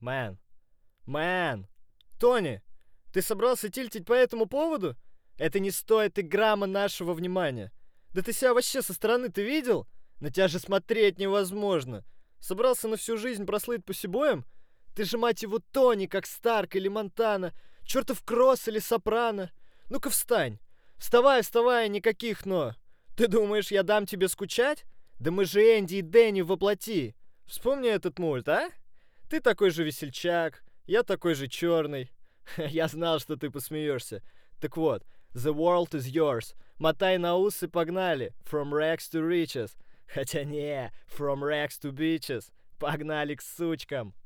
Мэн. Мэн. Тони, ты собрался тильтить по этому поводу? Это не стоит и грамма нашего внимания. Да ты себя вообще со стороны ты видел? На тебя же смотреть невозможно. Собрался на всю жизнь прослыть пусибоем? Ты же, мать его, Тони, как Старк или Монтана, чертов Кросс или Сопрано. Ну-ка встань. Вставай, вставай, никаких «но». Ты думаешь, я дам тебе скучать? Да мы же Энди и Дэнни воплоти. Вспомни этот мульт, а? Ты такой же весельчак, я такой же черный. Я знал, что ты посмеешься. Так вот, the world is yours. Мотай на ус и погнали. From rags to riches. Хотя не, from rags to beaches. Погнали к сучкам.